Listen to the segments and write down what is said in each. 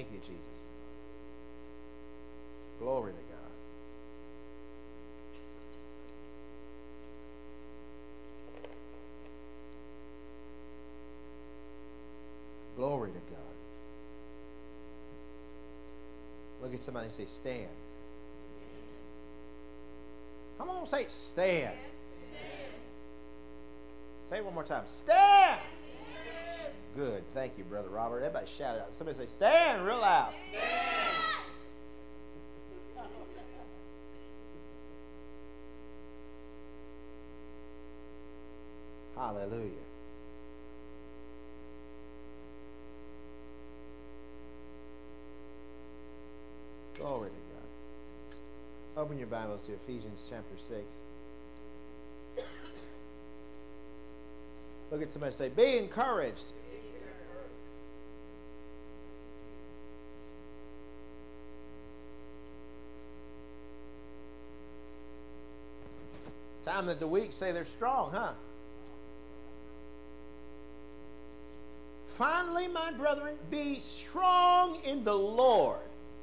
Thank you, Jesus. Glory to God. Glory to God. Look at somebody and say, stand. Come on, say, stand. Stand. Say it one more time. Stand. Stand. Good. Thank you, Brother Robert. Everybody shout it out. Somebody say, stand real loud. Stand. Hallelujah. Glory to God. Open your Bibles to Ephesians chapter 6. Look at somebody and say, be encouraged. It's time that the weak say they're strong, huh? Finally, my brethren, be strong in the Lord.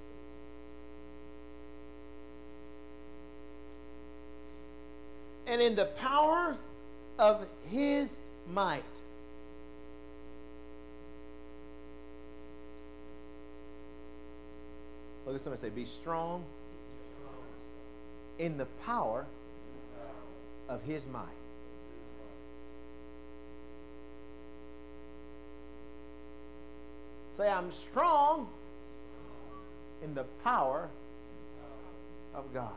And in the power of his might. Look at somebody say, be strong in the power of his might. Say, I'm strong in the power of God.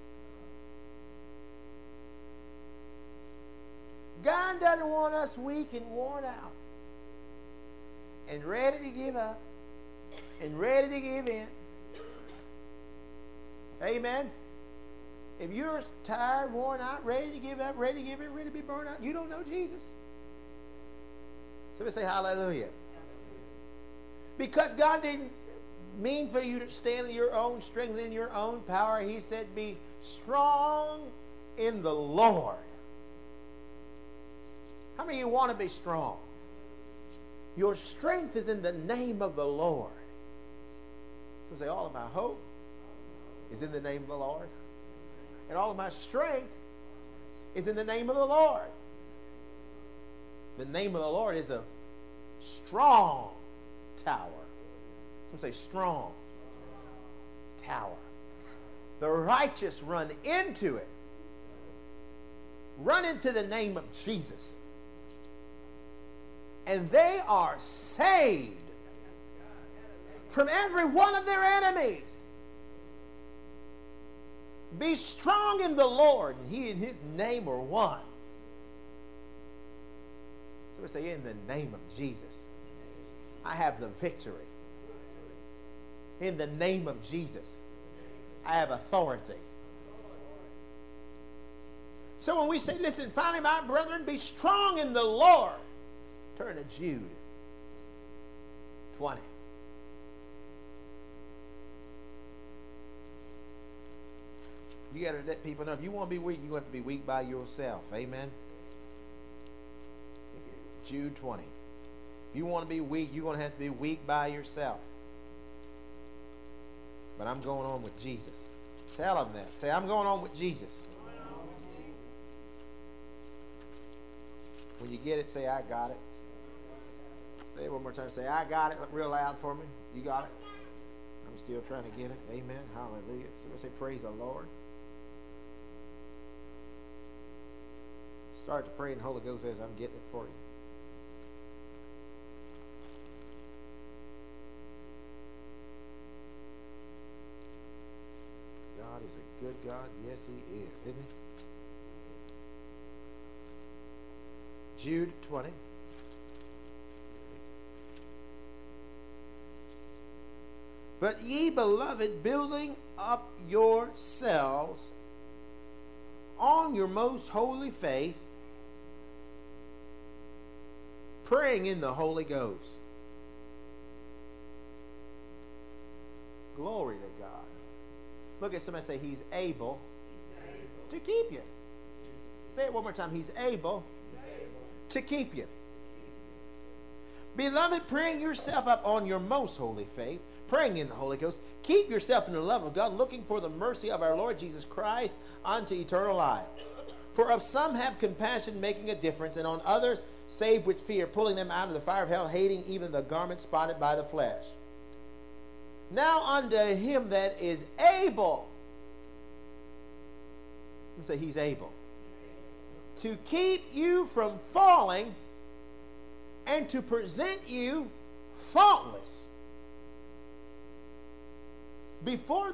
God doesn't want us weak and worn out and ready to give up and ready to give in. Amen. If you're tired, worn out, ready to give up, ready to give in, ready to be burned out, you don't know Jesus. Somebody say hallelujah. Because God didn't mean for you to stand in your own strength and in your own power. He said, be strong in the Lord. How many of you want to be strong? Your strength is in the name of the Lord. Some say, all of my hope is in the name of the Lord. And all of my strength is in the name of the Lord. The name of the Lord is a strong tower. Some say strong tower. The righteous run into it. Run into the name of Jesus. And they are saved from every one of their enemies. Be strong in the Lord, and he and his name are one. So we say, in the name of Jesus, I have the victory. In the name of Jesus, I have authority. So when we say, listen, finally, my brethren, be strong in the Lord. Turn to Jude 20. You got to let people know, if you want to be weak, you're going to have to be weak by yourself. Amen? Jude 20. If you want to be weak, you're going to have to be weak by yourself. But I'm going on with Jesus. Tell them that. Say, I'm going on with Jesus. When you get it, say, I got it. Say it one more time. Say, I got it real loud for me. You got it? I'm still trying to get it. Amen. Hallelujah. Somebody say, praise the Lord. Start to pray and the Holy Ghost says, I'm getting it for you. God is a good God. Yes, he is, isn't he? Jude 20. But ye, beloved, building up yourselves on your most holy faith, praying in the Holy Ghost. Glory to God. Look at somebody and say, he's able, to keep you. Say it one more time. He's able, to keep you. Beloved, praying yourself up on your most holy faith, praying in the Holy Ghost, keep yourself in the love of God, looking for the mercy of our Lord Jesus Christ unto eternal life. For of some have compassion, making a difference, and on others save with fear, pulling them out of the fire of hell, hating even the garment spotted by the flesh. Now unto him that is able, let's say he's able, to keep you from falling and to present you faultless before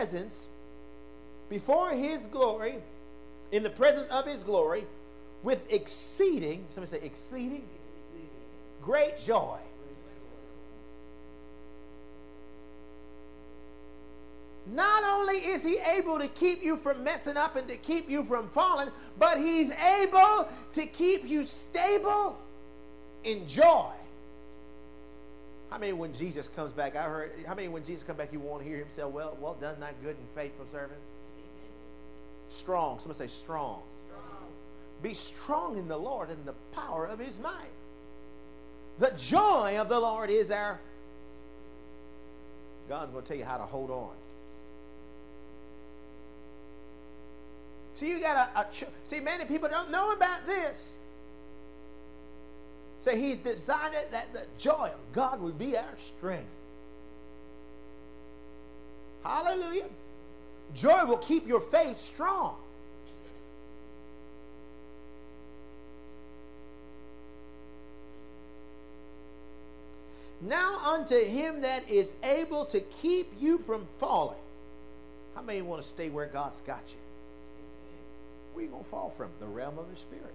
his glory, in the presence of his glory, with exceeding, somebody say exceeding, great joy. Not only is he able to keep you from messing up and to keep you from falling, but he's able to keep you stable in joy. How many when Jesus comes back, how many when Jesus comes back you want to hear him say, well done, thy good and faithful servant? Strong. Somebody say strong. Be strong in the Lord and the power of his might. The joy of the Lord is our... God's going to tell you how to hold on. See, you got see, many people don't know about this. Say, he's decided that the joy of God will be our strength. Hallelujah. Joy will keep your faith strong. Now unto him that is able to keep you from falling. How many want to stay where God's got you? Where are you going to fall from? The realm of the Spirit.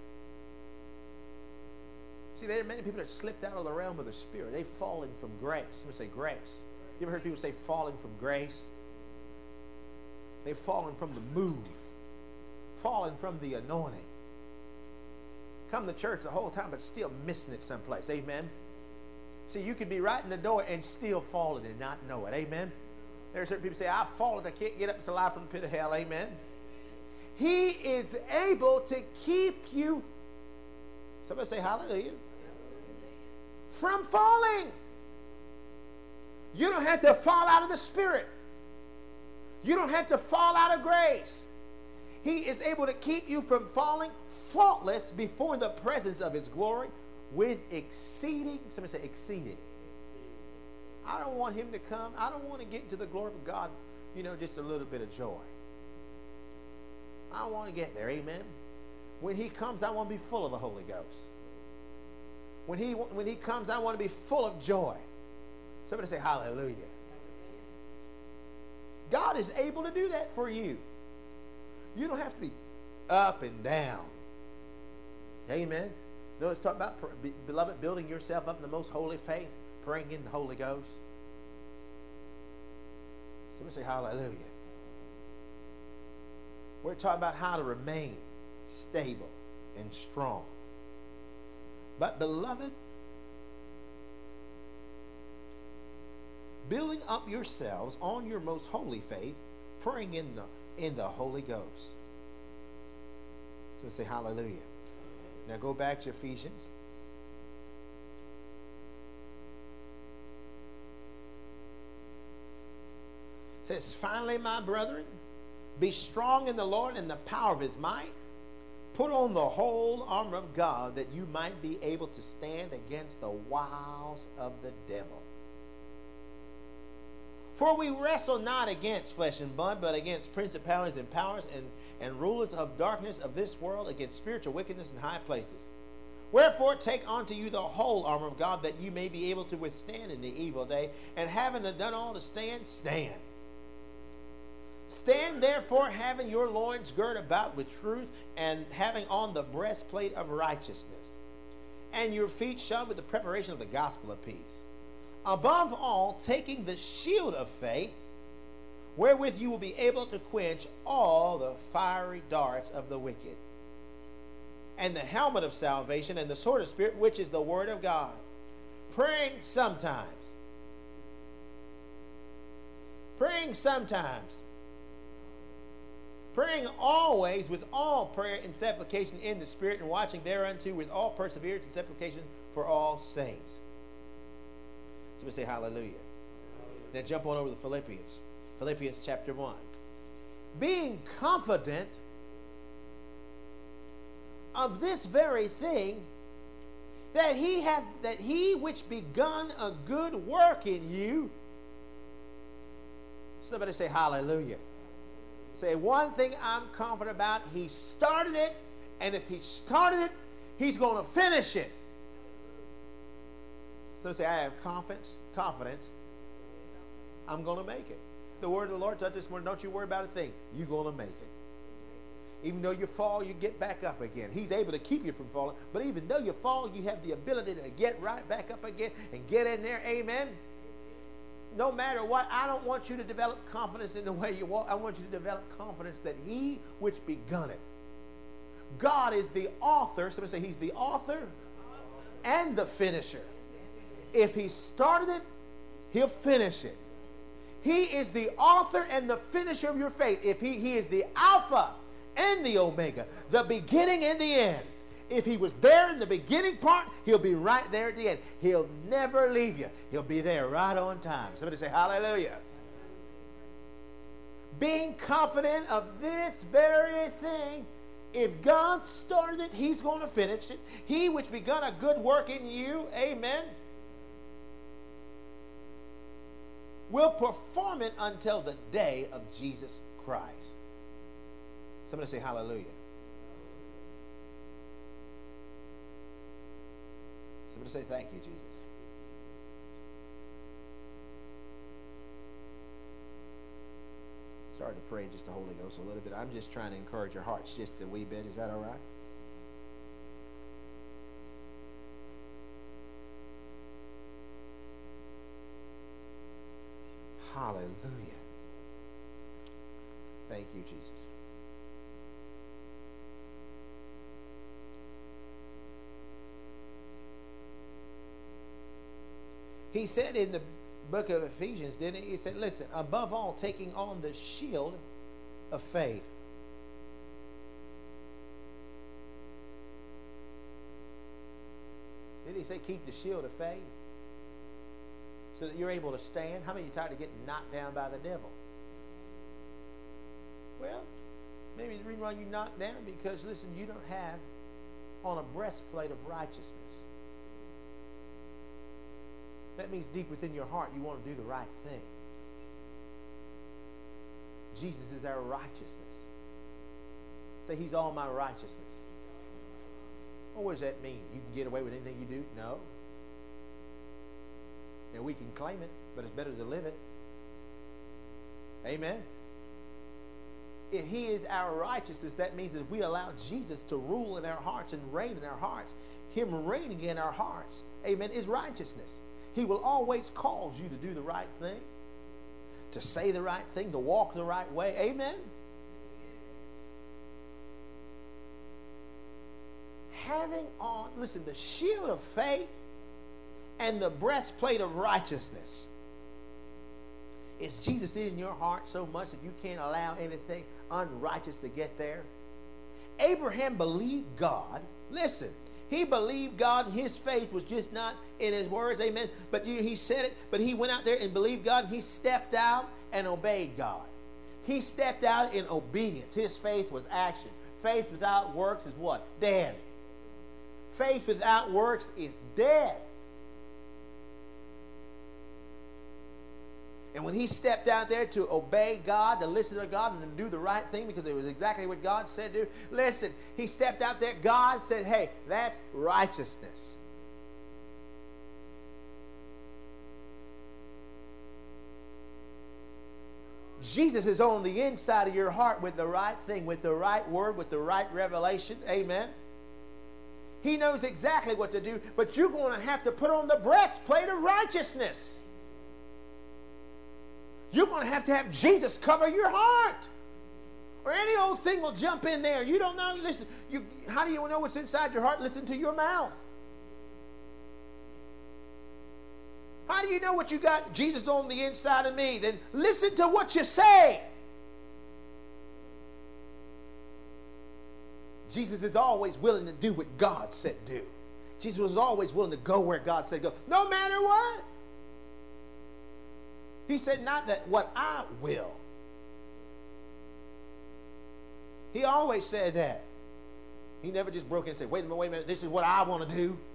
See, there are many people that slipped out of the realm of the Spirit. They've fallen from grace. Somebody say grace. You ever heard people say falling from grace? They've fallen from the move. Fallen from the anointing. Come to church the whole time, but still missing it someplace. Amen. See, you could be right in the door and still falling and not know it. Amen. There are certain people say, I've fallen. I can't get up. It's alive from the pit of hell. Amen. He is able to keep you, somebody say hallelujah, from falling. You don't have to fall out of the Spirit. You don't have to fall out of grace. He is able to keep you from falling faultless before the presence of his glory with exceeding, somebody say exceeding. I don't want him to come. I don't want to get into the glory of God, just a little bit of joy. I want to get there, amen. When he comes, I want to be full of the Holy Ghost. When he comes, I want to be full of joy. Somebody say hallelujah. God is able to do that for you. You don't have to be up and down. Amen. Notice talk about, beloved, building yourself up in the most holy faith, praying in the Holy Ghost. Somebody say hallelujah. We're talking about how to remain stable and strong. But beloved, building up yourselves on your most holy faith, praying in the Holy Ghost. So say hallelujah. Now go back to Ephesians. It says, finally, my brethren, be strong in the Lord and the power of his might. Put on the whole armor of God that you might be able to stand against the wiles of the devil. For we wrestle not against flesh and blood, but against principalities and powers and rulers of darkness of this world, against spiritual wickedness in high places. Wherefore take unto you the whole armor of God, that you may be able to withstand in the evil day, and having done all to stand, stand. Stand therefore, having your loins girt about with truth, and having on the breastplate of righteousness, and your feet shod with the preparation of the gospel of peace. Above all, taking the shield of faith, wherewith you will be able to quench all the fiery darts of the wicked, and the helmet of salvation, and the sword of Spirit, which is the word of God, praying sometimes, praying always with all prayer and supplication in the Spirit, and watching thereunto with all perseverance and supplication for all saints. Somebody say hallelujah. Now jump on over to Philippians. Philippians chapter 1. Being confident of this very thing, that he which begun a good work in you. Somebody say hallelujah. Say, one thing I'm confident about, he started it, and if he started it, he's going to finish it. So say, I have confidence, I'm going to make it. The word of the Lord touched this morning, don't you worry about a thing. You're going to make it. Even though you fall, you get back up again. He's able to keep you from falling. But even though you fall, you have the ability to get right back up again and get in there. Amen. No matter what, I don't want you to develop confidence in the way you walk. I want you to develop confidence that he which begun it. God is the author. Somebody say he's the author and the finisher. If he started it, he'll finish it. He is the author and the finisher of your faith. If he is the Alpha and the Omega, the beginning and the end. If he was there in the beginning part, he'll be right there at the end. He'll never leave you. He'll be there right on time. Somebody say hallelujah. Being confident of this very thing, if God started it, he's going to finish it. He which begun a good work in you, amen, will perform it until the day of Jesus Christ. Somebody say hallelujah. Somebody say thank you, Jesus. Sorry to pray just the Holy Ghost a little bit. I'm just trying to encourage your hearts just a wee bit. Is that all right? Hallelujah. Thank you, Jesus. He said in the book of Ephesians, didn't he? He said, listen, above all, taking on the shield of faith. Did he say keep the shield of faith? So that you're able to stand? How many of you tired of getting knocked down by the devil? Well, maybe the reason why you knocked down because, listen, you don't have on a breastplate of righteousness. That means deep within your heart you want to do the right thing. Jesus is our righteousness. Say, he's all my righteousness. Well, what does that mean? You can get away with anything you do? No. And we can claim it, but it's better to live it. Amen. If he is our righteousness, that means that if we allow Jesus to rule in our hearts and reign in our hearts, him reigning in our hearts, amen, is righteousness. He will always cause you to do the right thing, to say the right thing, to walk the right way. Amen. Having on, listen, the shield of faith and the breastplate of righteousness. Is Jesus in your heart so much that you can't allow anything unrighteous to get there? Abraham believed God. Listen, he believed God, and his faith was just not in his words, amen. But he said it, but he went out there and believed God, and he stepped out and obeyed God. He stepped out in obedience. His faith was action. Faith without works is what? Dead. Faith without works is dead. And when he stepped out there to obey God, to listen to God, and to do the right thing because it was exactly what God said to do, listen, he stepped out there. God said, hey, that's righteousness. Jesus is on the inside of your heart with the right thing, with the right word, with the right revelation. Amen. He knows exactly what to do, but you're going to have to put on the breastplate of righteousness. You're going to have Jesus cover your heart. Or any old thing will jump in there. You don't know. Listen, how do you know what's inside your heart? Listen to your mouth. How do you know what you got Jesus on the inside of me? Then listen to what you say. Jesus is always willing to do what God said do. Jesus was always willing to go where God said go. No matter what. He said, not that what I will. He always said that. He never just broke in and said, wait a minute, this is what I want to do.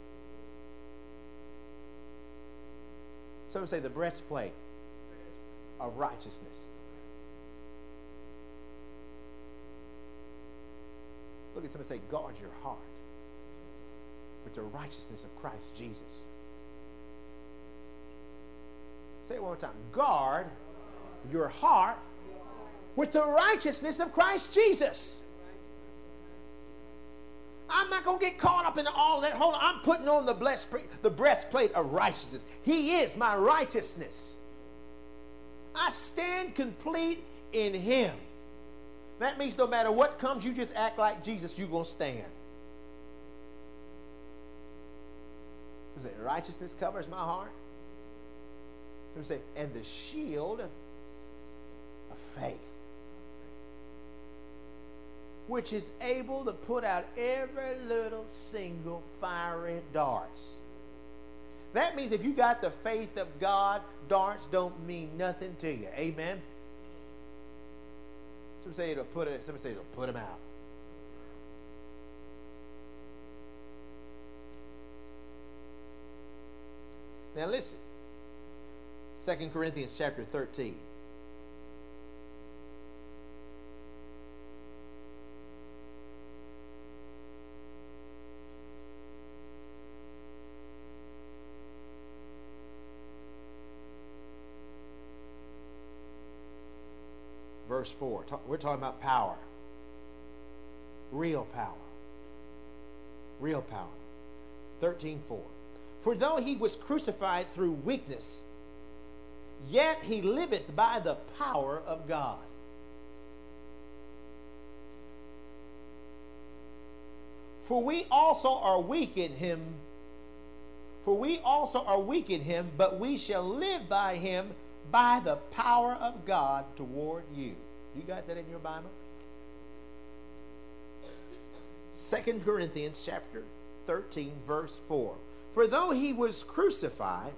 Some say the breastplate of righteousness. Look at somebody say, guard your heart with the righteousness of Christ Jesus. Say it one more time. Guard your heart with the righteousness of Christ Jesus. I'm not going to get caught up in all that. Hold on. I'm putting on the breastplate of righteousness. He is my righteousness. I stand complete in him. That means no matter what comes, you just act like Jesus, you're going to stand. Righteousness covers my heart. Say, and the shield of faith, which is able to put out every little single fiery darts. That means if you got the faith of God, darts don't mean nothing to you. Amen? Some say it'll put them out. Now listen. 2 Corinthians chapter 13. Verse 4. We're talking about power. Real power. Real power. 13:4. For though he was crucified through weakness, yet he liveth by the power of God. For we also are weak in him, but we shall live by him by the power of God toward you. You got that in your Bible? 2 Corinthians chapter 13, verse 4. For though he was crucified,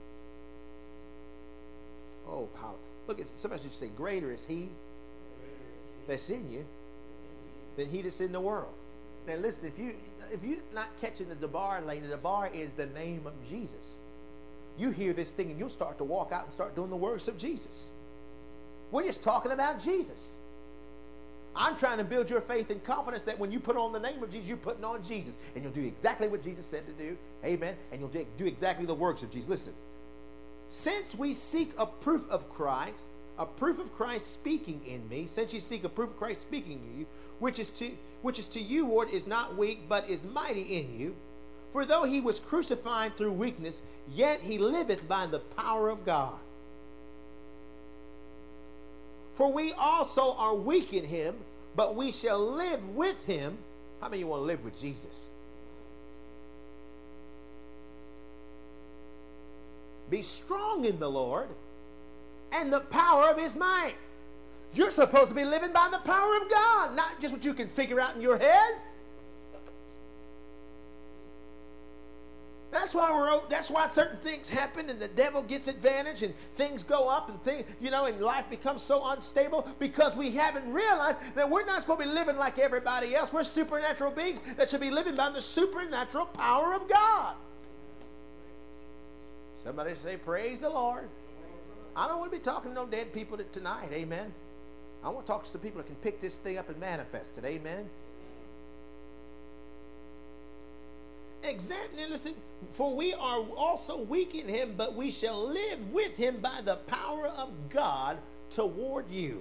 look at somebody should say, greater is he that's in you than he that's in the world. Now listen, if you're not catching the debar lady, the debar is the name of Jesus. You hear this thing and you'll start to walk out and start doing the works of Jesus. We're just talking about Jesus. I'm trying to build your faith and confidence that when you put on the name of Jesus, you're putting on Jesus. And you'll do exactly what Jesus said to do. Amen. And you'll do exactly the works of Jesus. Listen. Since we seek a proof of Christ speaking in me, since you seek a proof of Christ speaking in you, which is to you, Lord, is not weak, but is mighty in you. For though he was crucified through weakness, yet he liveth by the power of God. For we also are weak in him, but we shall live with him. How many of you want to live with Jesus? Be strong in the Lord and the power of his might. You're supposed to be living by the power of God, not just what you can figure out in your head. That's why certain things happen and the devil gets advantage and things go up and life becomes so unstable because we haven't realized that we're not supposed to be living like everybody else. We're supernatural beings that should be living by the supernatural power of God. Somebody say, praise the Lord. I don't want to be talking to no dead people tonight. Amen. I want to talk to some people that can pick this thing up and manifest it. Amen. Listen, for we are also weak in him, but we shall live with him by the power of God toward you.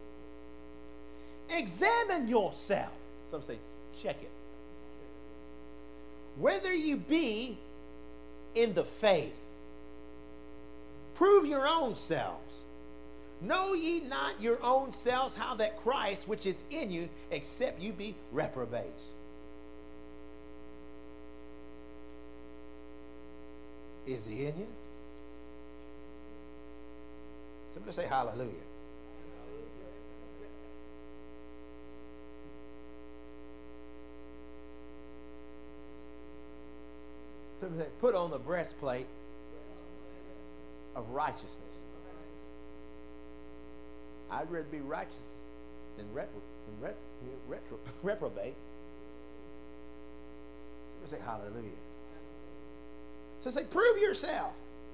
Examine yourself. Some say, check it. Whether you be in the faith. Prove your own selves. Know ye not your own selves how that Christ which is in you, except you be reprobates. Is he in you? Somebody say hallelujah. Somebody say, put on the breastplate of righteousness. I'd rather be righteous than reprobate. So say hallelujah. So say, prove yourself.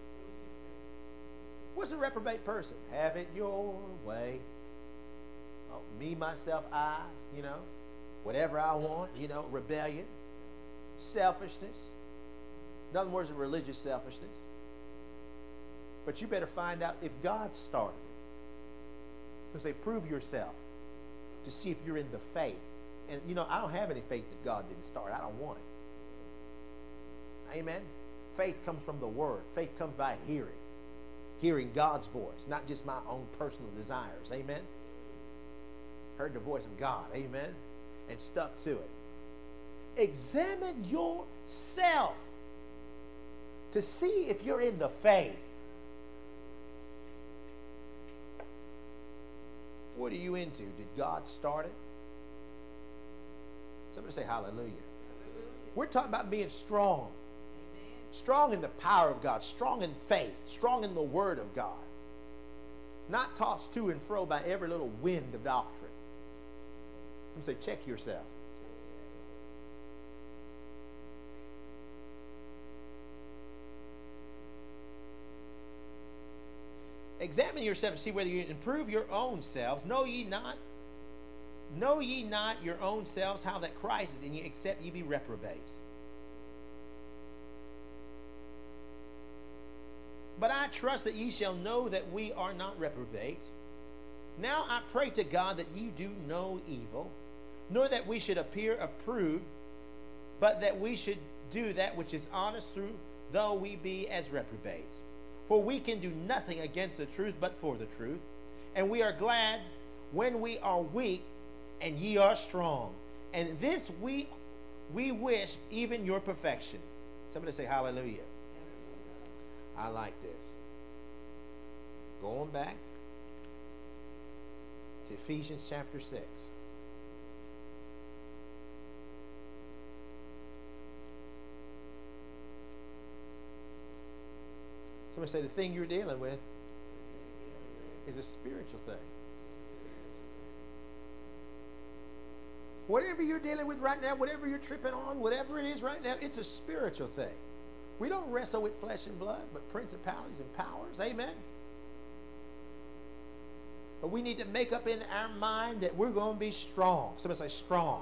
What's a reprobate person? Have it your way. Oh, me, myself, I, whatever I want, rebellion, selfishness. In other words, religious selfishness. But you better find out if God started it. So say, prove yourself to see if you're in the faith. And, I don't have any faith that God didn't start. I don't want it. Amen? Faith comes from the Word. Faith comes by hearing. Hearing God's voice, not just my own personal desires. Amen? Heard the voice of God. Amen? And stuck to it. Examine yourself to see if you're in the faith. What are you into? Did God start it? Somebody say hallelujah. Hallelujah. We're talking about being strong. Amen. Strong in the power of God. Strong in faith. Strong in the Word of God. Not tossed to and fro by every little wind of doctrine. Somebody say, check yourself. Examine yourself to see whether you improve your own selves. Know ye not your own selves how that Christ is in you, except ye be reprobates. But I trust that ye shall know that we are not reprobates. Now I pray to God that ye do no evil, nor that we should appear approved, but that we should do that which is honest, through though we be as reprobates. For we can do nothing against the truth but for the truth. And we are glad when we are weak and ye are strong. And this we wish even your perfection. Somebody say hallelujah. I like this. Going back to Ephesians chapter 6. Somebody say the thing you're dealing with is a spiritual thing. Whatever you're dealing with right now, whatever you're tripping on, whatever it is right now, it's a spiritual thing. We don't wrestle with flesh and blood, but principalities and powers. Amen. But we need to make up in our mind that we're going to be strong. Somebody say strong.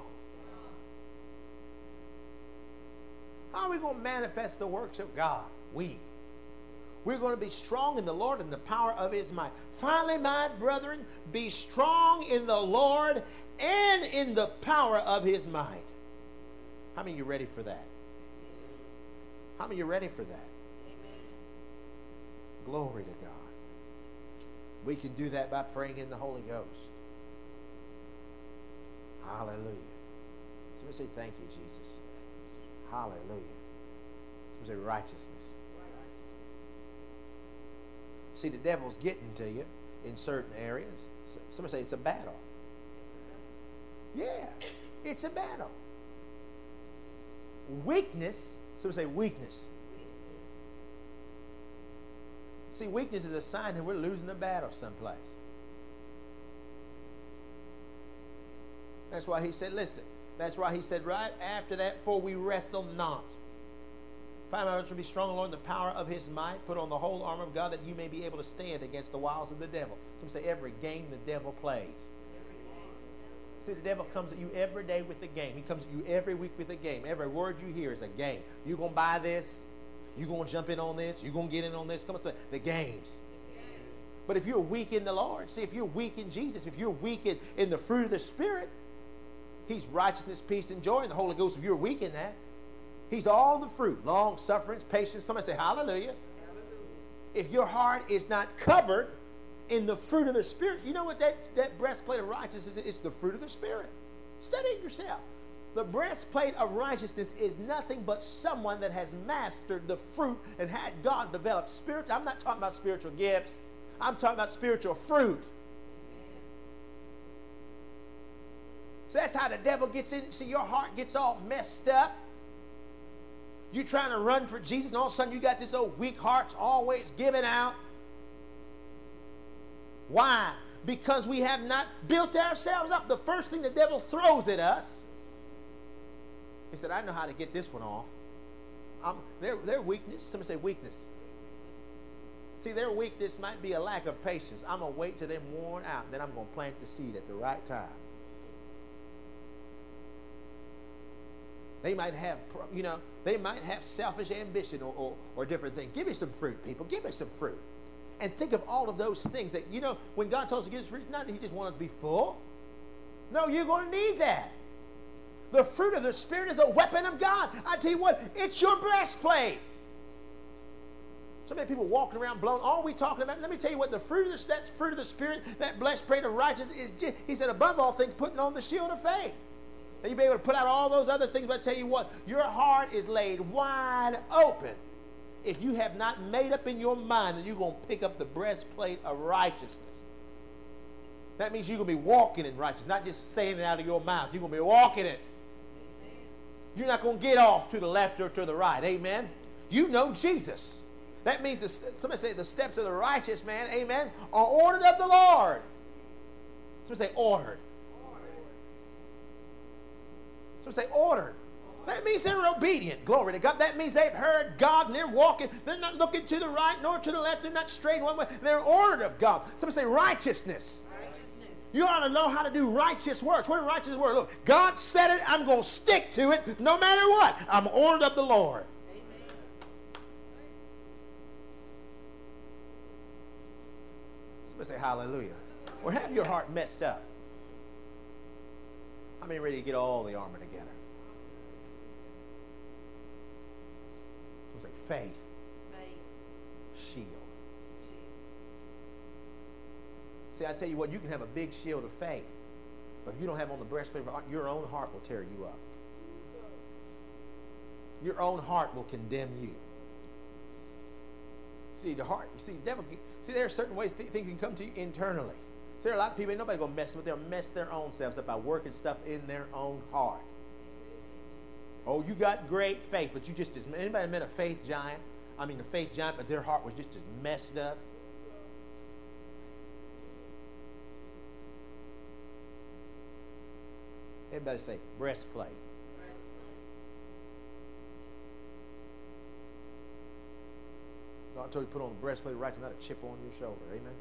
How are we going to manifest the works of God? We're going to be strong in the Lord and the power of His might. Finally, my brethren, be strong in the Lord and in the power of His might. How many of you ready for that? How many of you ready for that? Amen. Glory to God. We can do that by praying in the Holy Ghost. Hallelujah. Somebody say thank you, Jesus. Hallelujah. Somebody say righteousness. See, the devil's getting to you in certain areas. Somebody say it's a battle. Yeah, it's a battle. Weakness. Somebody say weakness. See, weakness is a sign that we're losing a battle someplace. That's why he said, listen, that's why he said right after that, for we wrestle not. Find out to be strong in the Lord in the power of His might. Put on the whole armor of God that you may be able to stand against the wiles of the devil. Some say every game the devil plays. See, the devil comes at you every day with a game. He comes at you every week with a game. Every word you hear is a game. You're going to buy this. You're going to jump in on this. You're going to get in on this. Come on, say the games. But if you're weak in the Lord, see, if you're weak in Jesus, if you're weak in the fruit of the Spirit, He's righteousness, peace, and joy in the Holy Ghost. If you're weak in that, He's all the fruit, long suffering, patience. Somebody say hallelujah. Hallelujah. If your heart is not covered in the fruit of the Spirit, you know what that breastplate of righteousness is? It's the fruit of the Spirit. Study it yourself. The breastplate of righteousness is nothing but someone that has mastered the fruit and had God develop spirit. I'm not talking about spiritual gifts. I'm talking about spiritual fruit. So that's how the devil gets in. See, your heart gets all messed up. You're trying to run for Jesus, and all of a sudden you got this old weak heart always giving out. Why? because we have not built ourselves up. The first thing the devil throws at us, he said, I know how to get this one off. Their weakness, somebody say weakness. See, their weakness might be a lack of patience. I'm going to wait till they're worn out, then I'm going to plant the seed at the right time. They might have, they might have selfish ambition or different things. Give me some fruit, people. Give me some fruit. And think of all of those things that, when God told us to give us fruit, not that he just wanted to be full. No, you're going to need that. The fruit of the Spirit is a weapon of God. I tell you what, it's your breastplate. So many people walking around blown. All we talking about, let me tell you what the fruit of that fruit of the Spirit, that breastplate of righteousness is just, he said, above all things, putting on the shield of faith. Now you'll be able to put out all those other things, but I tell you what, your heart is laid wide open if you have not made up in your mind that you're going to pick up the breastplate of righteousness. That means you're going to be walking in righteousness, not just saying it out of your mouth. You're going to be walking it. You're not going to get off to the left or to the right. Amen? You know Jesus. That means, somebody say, the steps of the righteous man, amen, are ordered of the Lord. Somebody say, ordered. Somebody say, ordered. That means they're obedient. Glory to God. That means they've heard God and they're walking. They're not looking to the right nor to the left. They're not straight one way. They're ordered of God. Somebody say, righteousness. You ought to know how to do righteous works. What is righteous work? Look, God said it. I'm going to stick to it no matter what. I'm ordered of the Lord. Amen. Somebody say hallelujah. Or have your heart messed up. How many ready to get all the armor together? Somebody say faith. Shield. See, I tell you what, you can have a big shield of faith, but if you don't have on the breastplate of heart, your own heart will tear you up. Your own heart will condemn you. See, the heart, the devil, there are certain ways things can come to you internally. So there are a lot of people, ain't nobody going to mess with them. They'll mess their own selves up by working stuff in their own heart. Oh, you got great faith, but you just, anybody met a faith giant? I mean, a faith giant, but their heart was just as messed up. Everybody say, breastplate. God told you to put on the breastplate of righteousness, not a chip on your shoulder. Amen?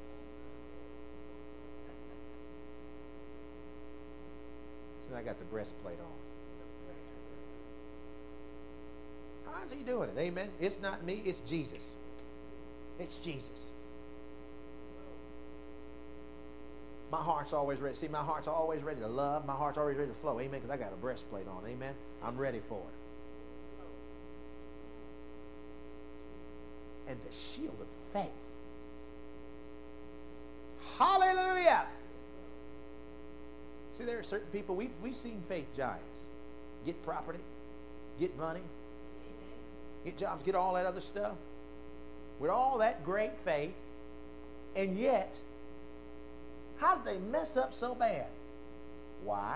So I got the breastplate on. How's he doing it? Amen? It's not me, it's Jesus. It's Jesus. My heart's always ready. See, my heart's always ready to love. My heart's always ready to flow. Amen? Because I got a breastplate on. Amen? I'm ready for it. And the shield of faith. Hallelujah! See, there are certain people, we've seen faith giants get property, get money, get jobs, get all that other stuff. With all that great faith, and yet, how did they mess up so bad? Why?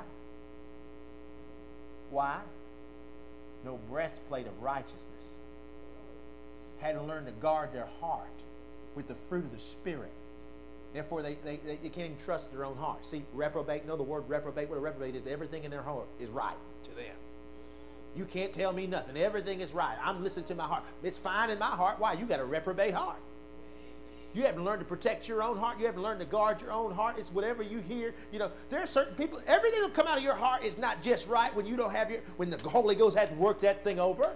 Why? No breastplate of righteousness. Had to learn to guard their heart with the fruit of the Spirit. Therefore, they can't even trust their own heart. See, reprobate, know the word reprobate. What a reprobate is, everything in their heart is right to them. You can't tell me nothing. Everything is right. I'm listening to my heart. It's fine in my heart. Why? You got a reprobate heart. You have to learn to protect your own heart. You have to learn to guard your own heart. It's whatever you hear. There are certain people, everything that will come out of your heart is not just right when you don't have when the Holy Ghost hasn't worked that thing over.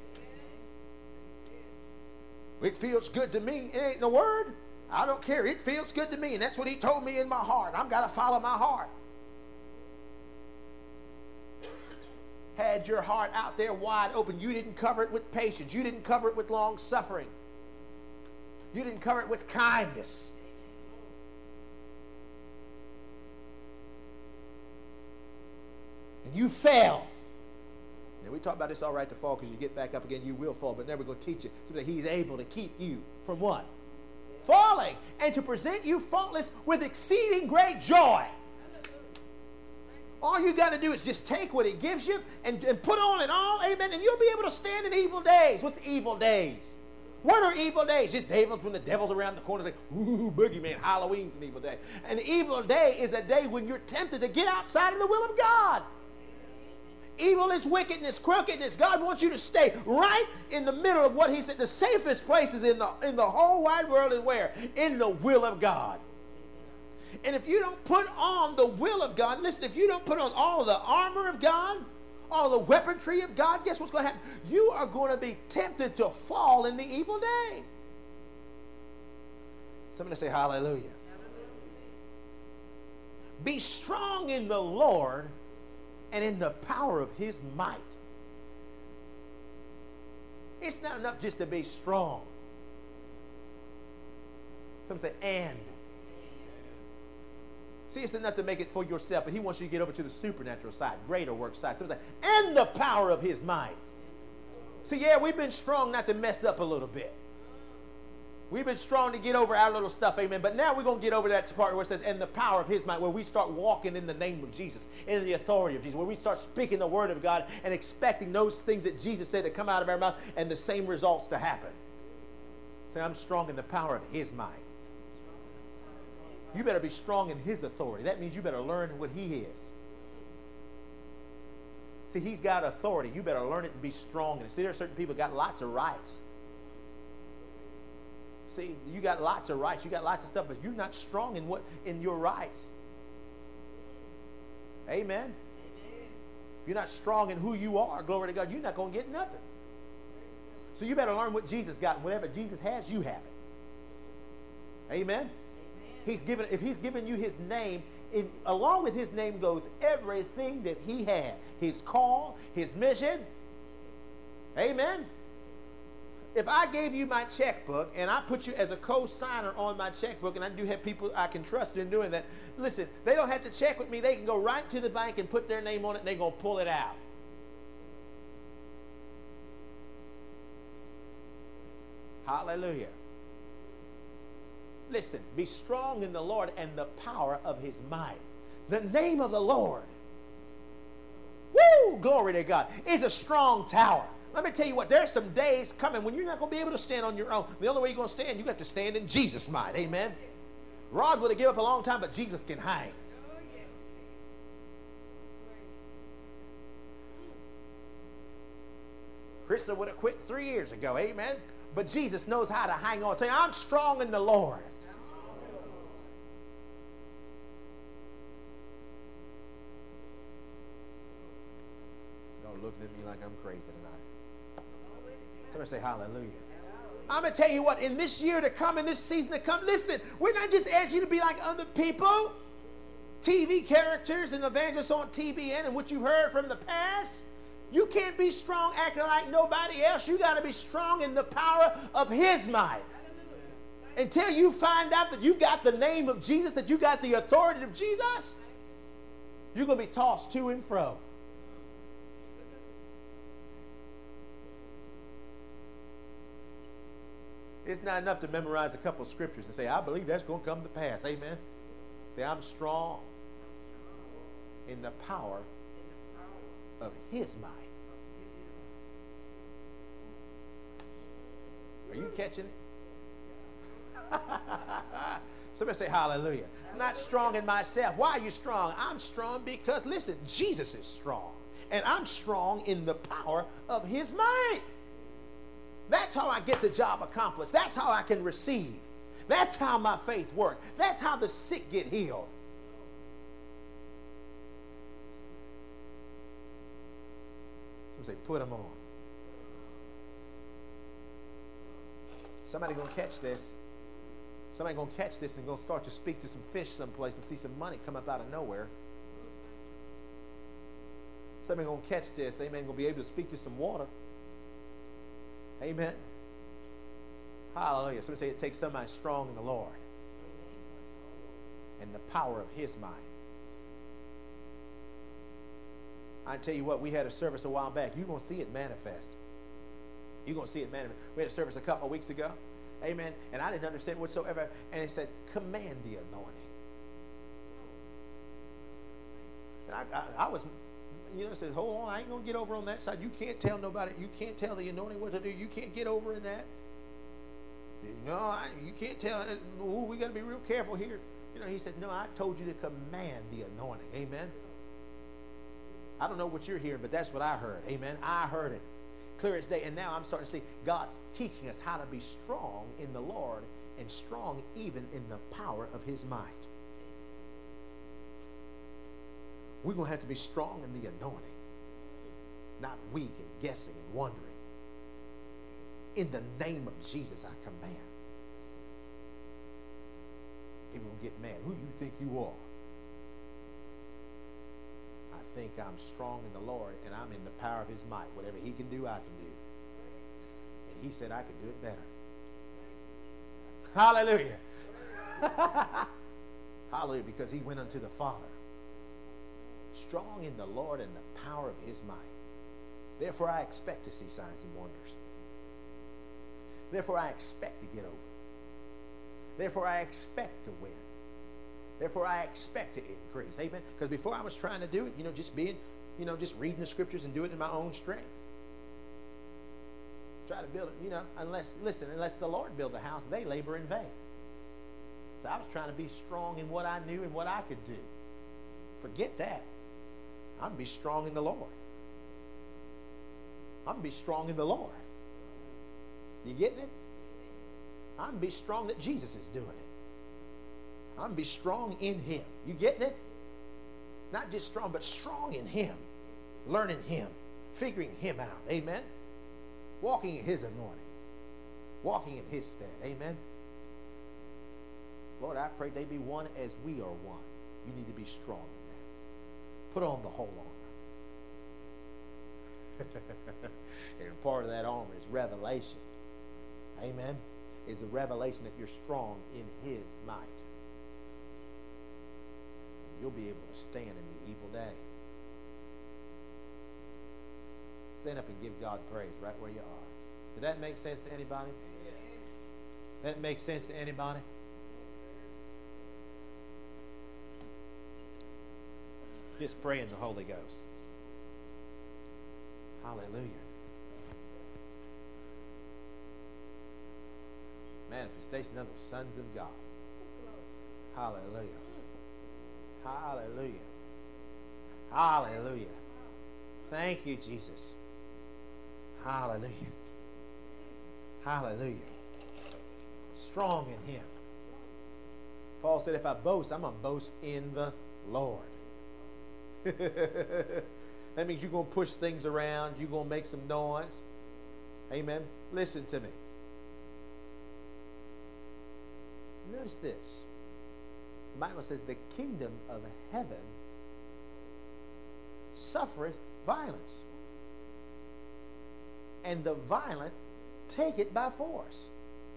It feels good to me. It ain't the word. I don't care. It feels good to me, and that's what he told me in my heart. I've got to follow my heart. Had your heart out there wide open. You didn't cover it with patience. You didn't cover it with long suffering. You didn't cover it with kindness. And you fell. Now, we talk about this all right to fall because you get back up again, you will fall. But then we're going to teach you so that he's able to keep you from what? Falling. And to present you faultless with exceeding great joy. All you got to do is just take what he gives you and put on it all. Amen. And you'll be able to stand in evil days. What's evil days? What are evil days? Just devils when the devil's around the corner. Like, ooh, boogeyman, Halloween's an evil day. An evil day is a day when you're tempted to get outside of the will of God. Evil is wickedness, crookedness. God wants you to stay right in the middle of what he said. The safest places in the whole wide world is where? In the will of God. And if you don't put on the will of God, listen, if you don't put on all of the armor of God, all the weaponry of God, guess what's going to happen? You are going to be tempted to fall in the evil day. Somebody say hallelujah. Hallelujah. Be strong in the Lord and in the power of his might. It's not enough just to be strong. Some say and. See, it's enough to make it for yourself, but he wants you to get over to the supernatural side, greater work side. Some say, and the power of his might. See, yeah, we've been strong not to mess up a little bit. We've been strong to get over our little stuff, amen. But now we're going to get over that part where it says, and the power of his might, where we start walking in the name of Jesus, in the authority of Jesus, where we start speaking the word of God and expecting those things that Jesus said to come out of our mouth and the same results to happen. Say, I'm strong in the power of his might. You better be strong in his authority. That means you better learn what he is. See, he's got authority. You better learn it and be strong in it. See, there are certain people who got lots of rights. See, you got lots of rights. You got lots of stuff, but you're not strong in your rights. Amen. Amen. If you're not strong in who you are, glory to God, you're not going to get nothing. So you better learn what Jesus got. Whatever Jesus has, you have it. Amen. If he's given you his name, along with his name goes everything that he had. His call, his mission. Amen. If I gave you my checkbook and I put you as a co-signer on my checkbook, and I do have people I can trust in doing that, listen, they don't have to check with me. They can go right to the bank and put their name on it, and they're going to pull it out. Hallelujah. Listen, be strong in the Lord and the power of his might. The name of the Lord, woo, glory to God, is a strong tower. Let me tell you what, there's some days coming when you're not going to be able to stand on your own. The only way you're going to stand, you have to stand in Jesus' might. Amen. Rod would have given up a long time, but Jesus can hang. Krista would have quit 3 years ago. Amen. But Jesus knows how to hang on. Say, I'm strong in the Lord. Y'all looking at me like I'm crazy tonight. Somebody say hallelujah. I'm going to tell you what, in this year to come, in this season to come, listen, we're not just asking you to be like other people, TV characters and evangelists on TBN and what you heard from the past. You can't be strong acting like nobody else. You got to be strong in the power of his might. Until you find out that you've got the name of Jesus, that you got the authority of Jesus, you're going to be tossed to and fro. It's not enough to memorize a couple of scriptures and say, I believe that's going to come to pass. Amen. Say, I'm strong in the power of his might. Are you catching it? Somebody say hallelujah. I'm not strong in myself. Why are you strong? I'm strong because, listen, Jesus is strong. And I'm strong in the power of his might. That's how I get the job accomplished. That's how I can receive. That's how my faith works. That's how the sick get healed. Say, put them on. Somebody going to catch this. Somebody going to catch this and going to start to speak to some fish someplace and see some money come up out of nowhere. Somebody going to catch this. Amen. Going to be able to speak to some water. Amen. Hallelujah. Somebody say it takes somebody strong in the Lord and the power of his might. I tell you what, we had a service a while back. You're going to see it manifest. You're going to see it manifest. We had a service a couple of weeks ago. Amen. And I didn't understand whatsoever. And it said, command the anointing. And I was, said, hold on, I ain't going to get over on that side. You can't tell nobody. You can't tell the anointing what to do. You can't get over in that. No, you can't tell. Ooh, we got to be real careful here. You know, he said, no, I told you to command the anointing. Amen. I don't know what you're hearing, but that's what I heard. Amen. I heard it clear as day. And now I'm starting to see God's teaching us how to be strong in the Lord and strong even in the power of his might. We're going to have to be strong in the anointing, not weak and guessing and wondering. In the name of Jesus, I command. People will get mad. Who do you think you are? I think I'm strong in the Lord, and I'm in the power of his might. Whatever he can do, I can do. And he said I could do it better. Hallelujah. Hallelujah, because he went unto the Father. Strong in the Lord and the power of his might. Therefore, I expect to see signs and wonders. Therefore, I expect to get over. Therefore, I expect to win. Therefore, I expect to increase. Amen? Because before I was trying to do it, just reading the scriptures and do it in my own strength. Try to build it, unless the Lord build a house, they labor in vain. So I was trying to be strong in what I knew and what I could do. Forget that. I'm going to be strong in the Lord. I'm going to be strong in the Lord. You getting it? I'm going to be strong that Jesus is doing it. I'm going to be strong in him. You getting it? Not just strong, but strong in him. Learning him. Figuring him out. Amen? Walking in his anointing. Walking in his stead. Amen? Lord, I pray they be one as we are one. You need to be strong in that. Put on the whole armor. And part of that armor is revelation. Amen? Is the revelation that you're strong in his might. And you'll be able to stand in the evil day. Stand up and give God praise right where you are. Did that make sense to anybody? That makes sense to anybody? Just pray in the Holy Ghost. Hallelujah. Manifestation of the sons of God. Hallelujah. Hallelujah. Hallelujah. Thank you, Jesus. Hallelujah. Hallelujah. Strong in him. Paul said, if I boast, I'm going to boast in the Lord. That means you're going to push things around. You're going to make some noise. Amen. Listen to me. Notice this. The Bible says the kingdom of heaven suffereth violence, and the violent take it by force.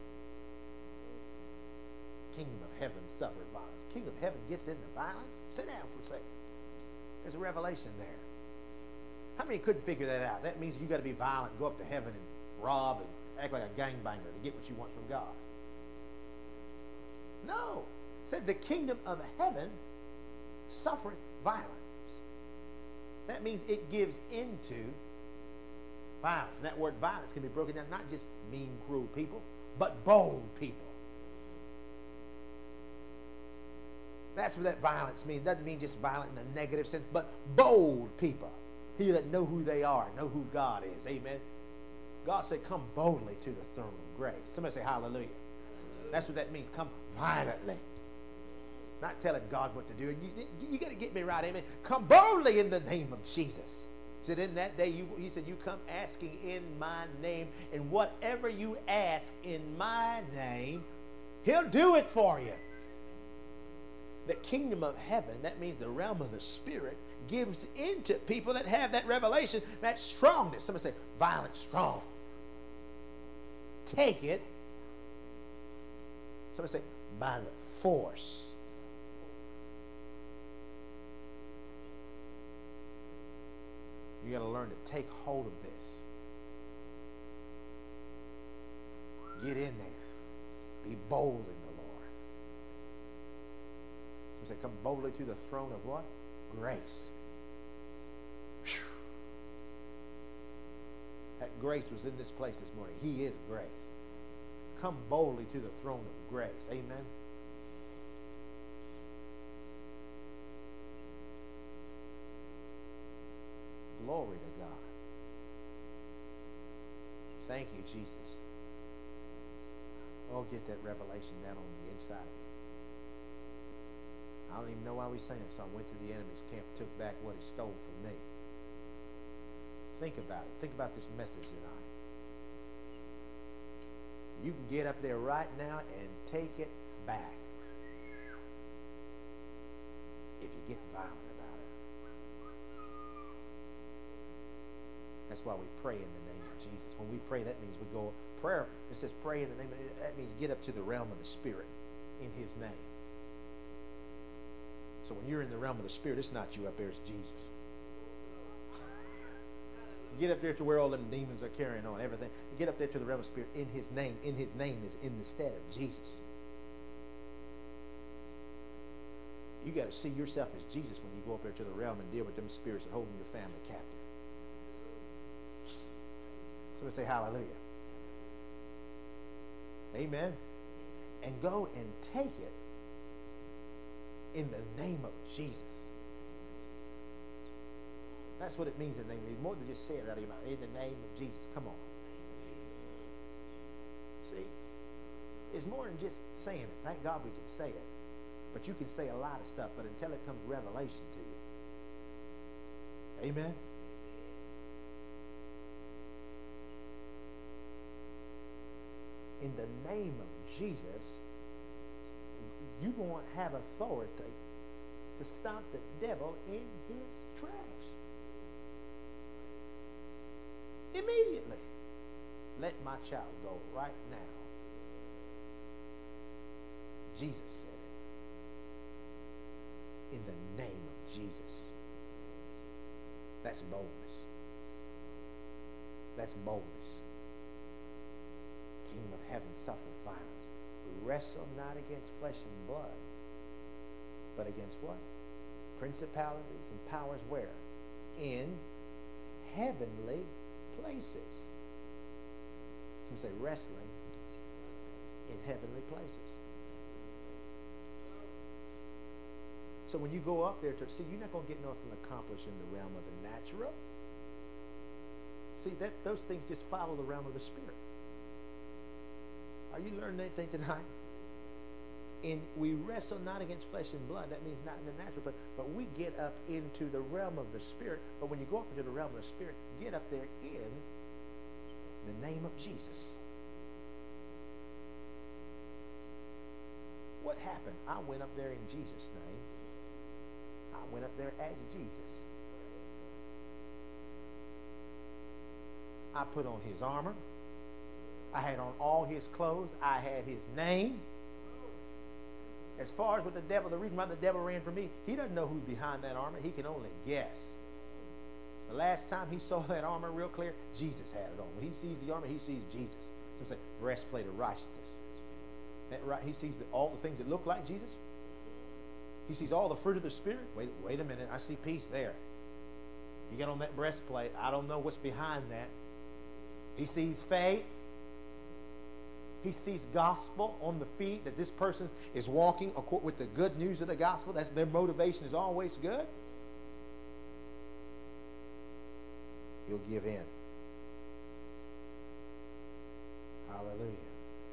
Kingdom of heaven suffereth violence. Kingdom of heaven gets into violence. Sit down for a second. There's a revelation there. How many couldn't figure that out? That means you got to be violent, go up to heaven and rob and act like a gangbanger to get what you want from God. No. It said the kingdom of heaven suffereth violence. That means it gives into violence. And that word violence can be broken down, not just mean, cruel people, but bold people. That's what that violence means. It doesn't mean just violent in a negative sense, but bold people. People that know who they are, know who God is. Amen. God said, come boldly to the throne of grace. Somebody say hallelujah. That's what that means. Come violently. Not telling God what to do. You got to get me right. Amen. Come boldly in the name of Jesus. He said, in that day, he said, you come asking in my name, and whatever you ask in my name, he'll do it for you. The kingdom of heaven, that means the realm of the spirit, gives into people that have that revelation, that strongness. Somebody say, violent, strong. Take it. Somebody say, by the force. You got to learn to take hold of this. Get in there. Be bold in the Lord. Somebody say, come boldly to the throne of what? Grace. Whew. That grace was in this place this morning. He is grace. come boldly to the throne of grace. Amen. Glory to God. Thank you, Jesus. Oh, get that revelation down on the inside of me. I don't even know why we sang that song. Went to the enemy's camp, took back what he stole from me. Think about it. Think about this message tonight. You can get up there right now and take it back if you get violent about it. That's why we pray in the name of Jesus. When we pray, that means we go prayer. It says pray in the name of, that means get up to the realm of the Spirit in His name. So when you're in the realm of the Spirit, it's not you up there, it's Jesus. Get up there to where all them demons are carrying on, everything. Get up there to the realm of the Spirit in His name. In His name is in the stead of Jesus. You got to see yourself as Jesus when you go up there to the realm and deal with them spirits that are holding your family captive. Somebody say hallelujah. Amen. And go and take it in the name of Jesus. That's what it means in the name of Jesus. More than just say it out of your mouth. In the name of Jesus. Come on. See? It's more than just saying it. Thank God we can say it. But you can say a lot of stuff, but until it comes revelation to you. Amen? In the name of Jesus, you won't have authority to stop the devil in his tracks. Immediately. Let my child go right now. Jesus said it. In the name of Jesus. That's boldness. That's boldness. Kingdom of heaven suffered violence. We wrestle not against flesh and blood, but against what? Principalities and powers where? In heavenly places. Some say wrestling in heavenly places. So when you go up there to see, you're not going to get nothing accomplished in the realm of the natural. See, those things just follow the realm of the Spirit. Are you learning anything tonight? We wrestle not against flesh and blood. That means not in the natural, but we get up into the realm of the Spirit. But when you go up into the realm of the Spirit, get up there in the name of Jesus. What happened? I went up there in Jesus' name. I went up there as Jesus. I put on His armor. I had on all His clothes. I had His name. As far as with the devil, the reason why the devil ran from me, he doesn't know who's behind that armor. He can only guess. The last time he saw that armor real clear, Jesus had it on. When he sees the armor, he sees Jesus. Some say breastplate of righteousness. He sees all the things that look like Jesus. He sees all the fruit of the Spirit. Wait a minute. I see peace there. You get on that breastplate. I don't know what's behind that. He sees faith. He sees gospel on the feet, that this person is walking with the good news of the gospel. That's their motivation is always good. He'll give in. Hallelujah.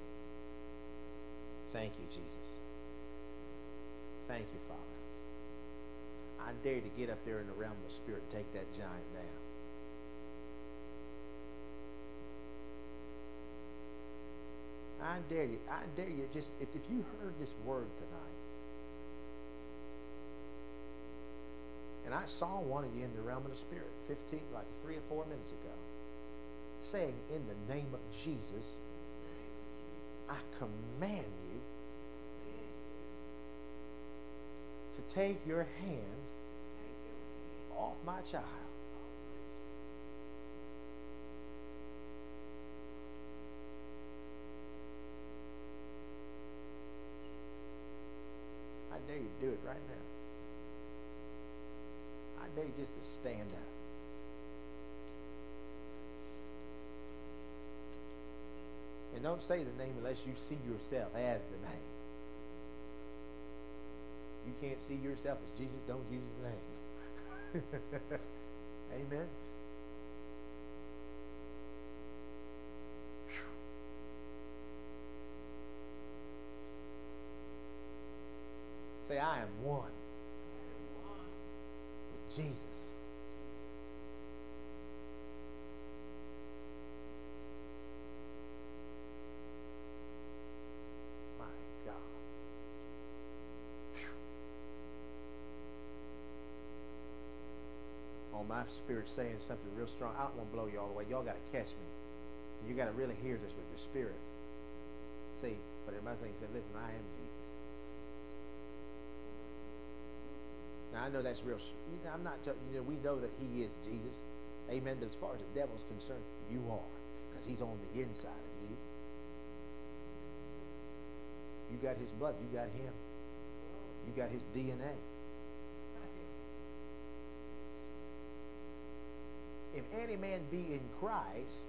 Thank you, Jesus. Thank you, Father. I dare you to get up there in the realm of the Spirit and take that giant down. I dare you, just, if you heard this word tonight, and I saw one of you in the realm of the Spirit, 3 or 4 minutes ago, saying, in the name of Jesus, I command you to take your hands off my child. I dare you to do it right now. I dare you just to stand up. And don't say the name unless you see yourself as the name. You can't see yourself as Jesus, don't use the name. Amen. Say, I am one with Jesus. My God. Whew. Oh, my spirit's saying something real strong. I don't want to blow you all the way. Y'all got to catch me. You got to really hear this with your spirit. See, but in my thing said, listen, I am Jesus. Now, I know that's real. I'm not, we know that he is Jesus. Amen. But as far as the devil's concerned, you are. Because he's on the inside of you. You got his blood. You got him. You got his DNA. If any man be in Christ,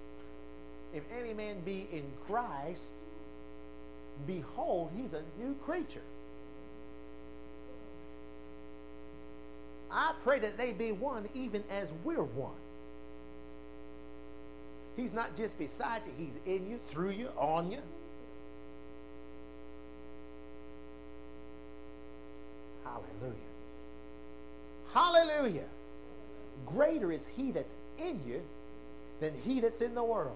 behold, he's a new creature. I pray that they be one even as we're one. He's not just beside you. He's in you, through you, on you. Hallelujah. Hallelujah. Greater is he that's in you than he that's in the world.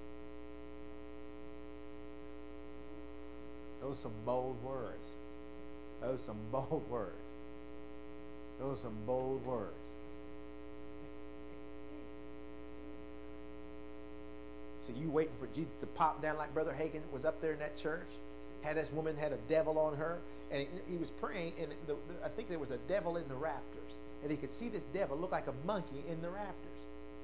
Those are some bold words. Those are some bold words. Those are some bold words. So you waiting for Jesus to pop down like Brother Hagin was up there in that church? Had this woman had a devil on her, and he was praying, and I think there was a devil in the rafters, and he could see this devil look like a monkey in the rafters.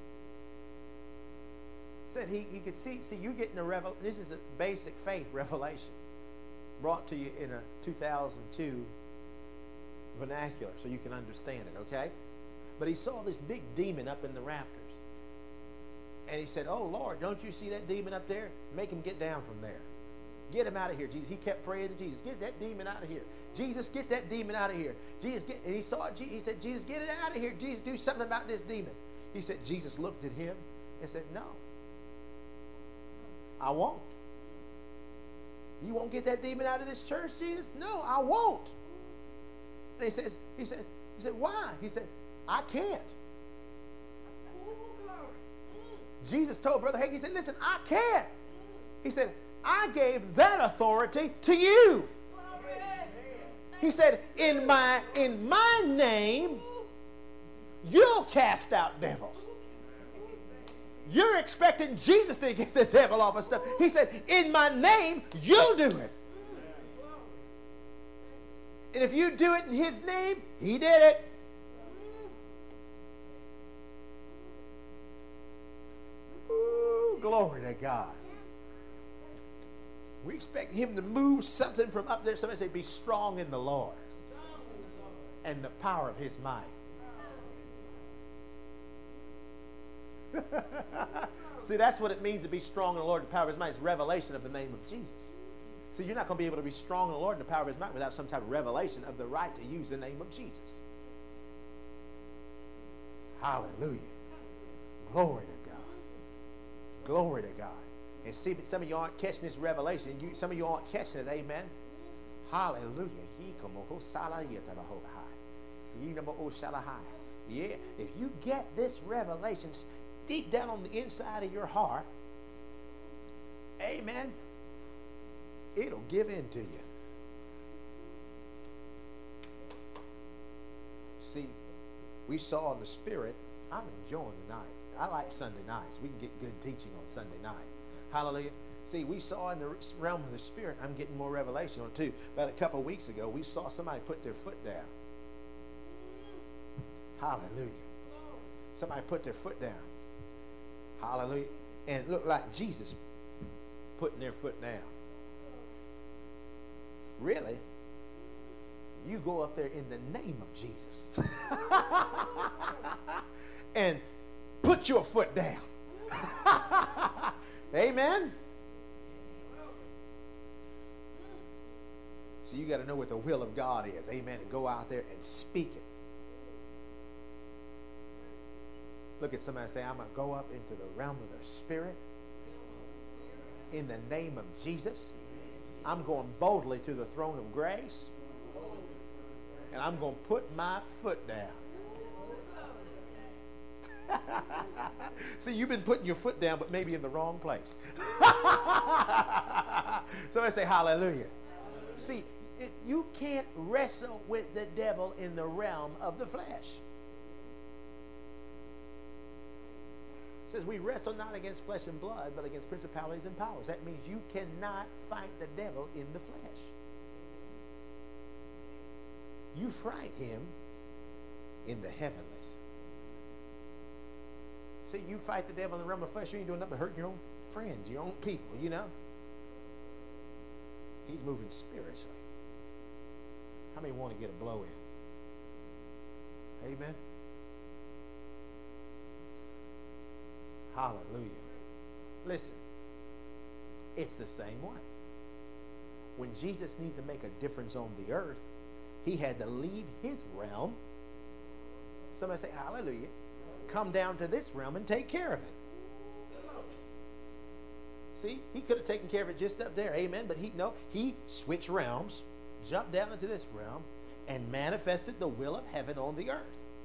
Said he could see you're getting a revelation. This is a basic faith revelation brought to you in a 2002 vernacular so you can understand it, okay? But he saw this big demon up in the rafters. And he said, oh, Lord, don't you see that demon up there? Make him get down from there. Get him out of here, Jesus. He kept praying to Jesus. Get that demon out of here. Jesus, get that demon out of here. Jesus, and he saw it. He said, Jesus, get it out of here. Jesus, do something about this demon. He said, Jesus looked at him and said, no, I won't. You won't get that demon out of this church, Jesus? No, I won't. And he said, why? He said, I can't. Jesus told Brother Hagin, he said, listen, I can't. He said, I gave that authority to you. He said, in my name, you'll cast out devils. You're expecting Jesus to get the devil off of stuff. He said, in my name, you'll do it. And if you do it in his name, he did it. Ooh, glory to God. We expect him to move something from up there. Somebody say, be strong in the Lord and the power of his might. See, that's what it means to be strong in the Lord and the power of his might. It's revelation of the name of Jesus. See, you're not going to be able to be strong in the Lord and the power of his might without some type of revelation of the right to use the name of Jesus. Hallelujah. Glory to God. Glory to God. And see, but some of you aren't catching this revelation. Some of you aren't catching it. Amen. Hallelujah. Yeah, if you get this revelation deep down on the inside of your heart, amen, it'll give in to you. See, we saw in the Spirit, I'm enjoying the night. I like Sunday nights. We can get good teaching on Sunday night. Hallelujah. See, we saw in the realm of the Spirit, I'm getting more revelation on it too. About a couple of weeks ago, we saw somebody put their foot down. Hallelujah. Somebody put their foot down. Hallelujah. And it looked like Jesus putting their foot down. Really? You go up there in the name of Jesus and put your foot down. Amen. So you got to know what the will of God is. Amen. And go out there and speak it. Look at somebody and say, I'm going to go up into the realm of the Spirit. In the name of Jesus. I'm going boldly to the throne of grace. And I'm going to put my foot down. See, you've been putting your foot down, but maybe in the wrong place. Somebody say hallelujah. See, you can't wrestle with the devil in the realm of the flesh. It says we wrestle not against flesh and blood, but against principalities and powers. That means you cannot fight the devil in the flesh. You fight him in the heavenlies. See, you fight the devil in the realm of the flesh, you ain't doing nothing but hurting your own friends, your own people, you know. He's moving spiritually. How many want to get a blow in? Amen. Hallelujah. Listen, it's the same way. When Jesus needed to make a difference on the earth, he had to leave his realm. Somebody say hallelujah. Come down to this realm and take care of it. See, he could have taken care of it just up there. Amen. But he switched realms, jumped down into this realm, and manifested the will of heaven on the earth.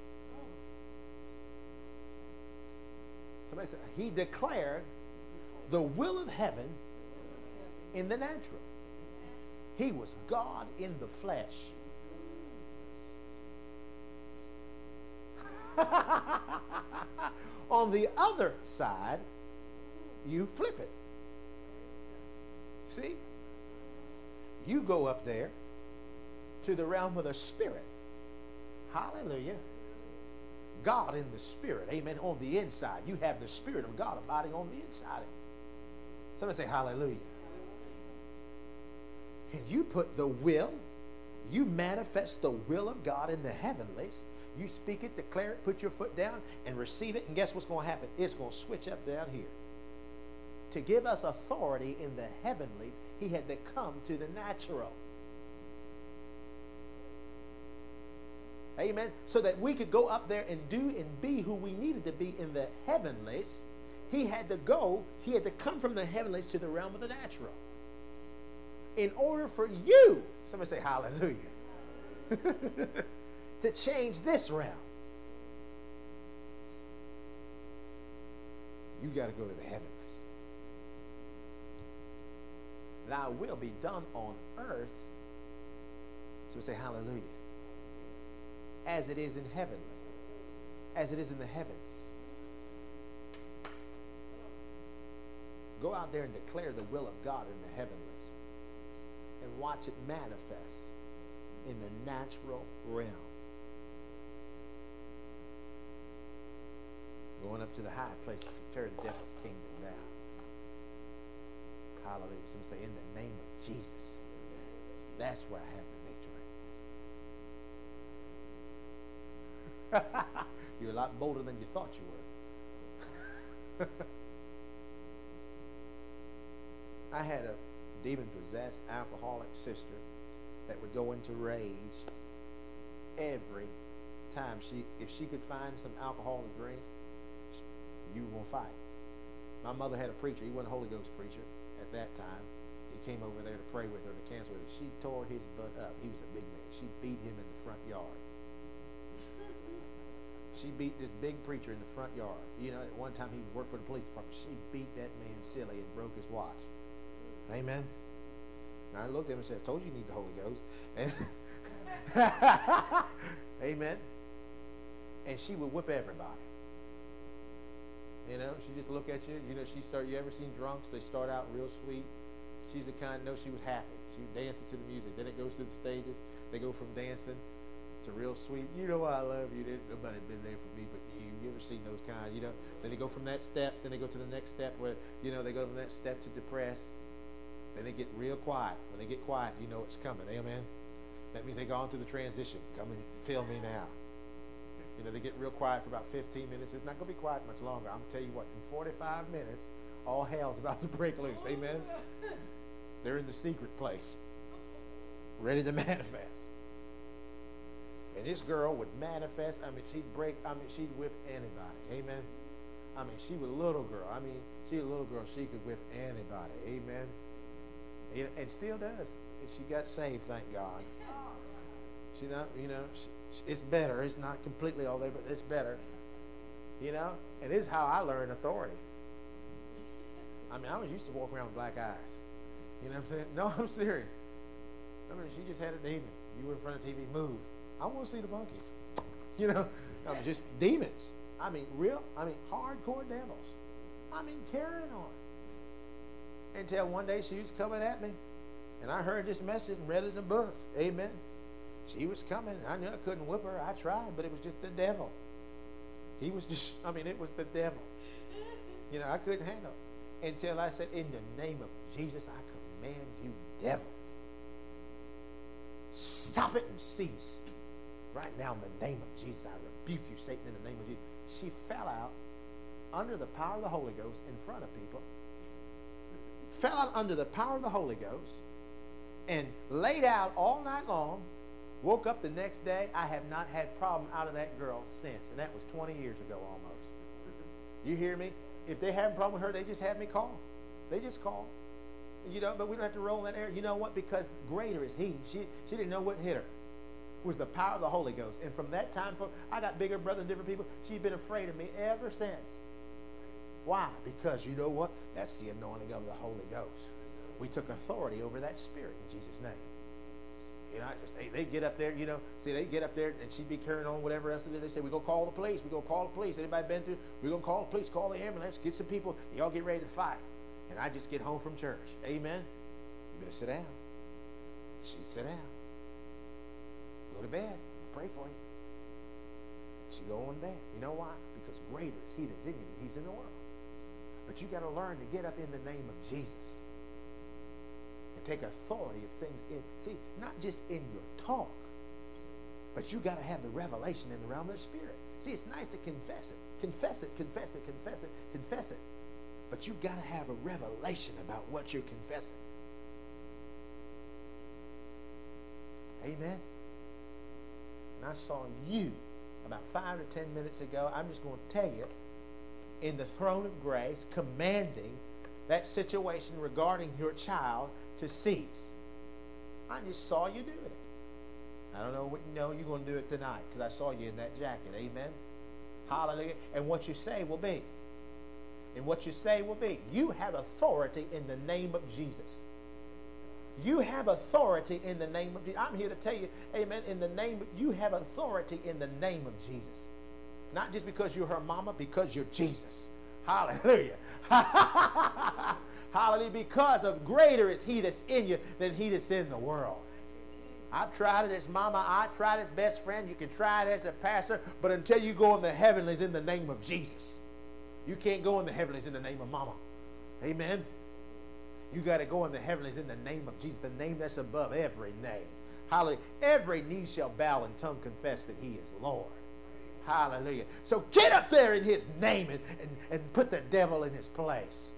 Somebody said he declared the will of heaven in the natural. He was God in the flesh. On the other side, you flip it. See? You go up there to the realm of the Spirit. Hallelujah. God in the Spirit. Amen. On the inside. You have the Spirit of God abiding on the inside of you. Somebody say hallelujah. And you put the will, you manifest the will of God in the heavenlies. You speak it, declare it, put your foot down, and receive it. And guess what's going to happen? It's going to switch up down here. To give us authority in the heavenlies, he had to come to the natural. Amen. So that we could go up there and do and be who we needed to be in the heavenlies, he had to come from the heavenlies to the realm of the natural. In order for you, somebody say hallelujah, to change this realm, you got to go to the heavenlies. Thy will be done on earth, so we say hallelujah, as it is in heaven, as it is in the heavens. Go out there and declare the will of God in the heavenlies and watch it manifest in the natural realm. Going up to the high places to tear the devil's kingdom down. Hallelujah. Some say, in the name of Jesus. That's where I have the victory. You're a lot bolder than you thought you were. I had a demon-possessed alcoholic sister that would go into rage every time if she could find some alcohol to drink, you were going to fight. My mother had a preacher. He wasn't a Holy Ghost preacher at that time. He came over there to pray with her to cancel it. She tore his butt up. He was a big man. She beat him in the front yard. She beat this big preacher in the front yard. You know, at one time he worked for the police department. She beat that man silly and broke his watch. Amen. Now I looked at him and said, I told you you need the Holy Ghost. And amen. And she would whip everybody. You know, she just look at you. You know, you ever seen drunks? They start out real sweet. She's the kind, no, she was happy. She was dancing to the music. Then it goes through the stages. They go from dancing to real sweet. You know I love you. Nobody been there for me but you. You ever seen those kind, you know? Then they go from that step. Then they go to the next step where, you know, they go from that step to depressed. Then they get real quiet. When they get quiet, you know it's coming. Amen? That means they've gone through the transition. Come and feel me now. You know, they get real quiet for about 15 minutes. It's not going to be quiet much longer. I'm going to tell you what, in 45 minutes, all hell's about to break loose. Amen? They're in the secret place. ready to manifest. And this girl would manifest. I mean, she'd whip anybody. Amen. I mean, she was a little girl. I mean, she was a little girl. She could whip anybody. Amen. And still does. She got saved, thank God. She not, it's better. It's not completely all there, but it's better. And this is how I learned authority. I mean, I was used to walk around with black eyes. You know what I'm saying? No, I'm serious. I mean, she just had a demon. You were in front of TV, move. I want to see the monkeys. I mean, just demons. I mean, hardcore devils. I mean, carrying on. Until one day she was coming at me, and I heard this message and read it in the book. Amen. She was coming. I knew I couldn't whip her. I tried, but it was just the devil. He was just, it was the devil. I couldn't handle it. Until I said, in the name of Jesus, I command you, devil. Stop it and cease. Right now, in the name of Jesus, I rebuke you, Satan, in the name of Jesus. She fell out under the power of the Holy Ghost in front of people. Fell out under the power of the Holy Ghost and laid out all night long. Woke up the next day. I have not had problem out of that girl since. And that was 20 years ago almost. You hear me? If they have a problem with her, they just have me call. They just call. But we don't have to roll in that area. You know what? Because greater is he. She didn't know what hit her. It was the power of the Holy Ghost. And from that time forward, I got bigger brothers and different people. She's been afraid of me ever since. Why? Because you know what? That's the anointing of the Holy Ghost. We took authority over that spirit in Jesus' name. They get up there, they get up there and she'd be carrying on whatever else it is. They say, we're going to call the police. We're going to call the police. Anybody been through? We're going to call the police, call the ambulance, get some people. Y'all get ready to fight. And I just get home from church. Amen. You better sit down. She'd sit down. Go to bed. Pray for you. She'd go on to bed. You know why? Because greater is he that's in you than he's in the world. But you got to learn to get up in the name of Jesus. Take authority of things not just in your talk, but you got to have the revelation in the realm of the spirit. See, it's nice to confess it, but you got to have a revelation about what you're confessing. Amen. And I saw you about 5 to 10 minutes ago. I'm just going to tell you, in the throne of grace, commanding that situation regarding your child to cease. I just saw you do it. I don't know what you're going to do it tonight because I saw you in that jacket. Amen. Hallelujah. And what you say will be. And what you say will be. You have authority in the name of Jesus. You have authority in the name of Jesus. I'm here to tell you, amen, you have authority in the name of Jesus. Not just because you're her mama, because you're Jesus. Hallelujah. Hallelujah. Because of greater is he that's in you than he that's in the world. I've tried it as mama. I tried it as best friend. You can try it as a pastor. But until you go in the heavenlies in the name of Jesus, you can't go in the heavenlies in the name of mama. Amen. You got to go in the heavenlies in the name of Jesus, the name that's above every name. Hallelujah. Every knee shall bow and tongue confess that he is Lord. Hallelujah. So get up there in his name and put the devil in his place.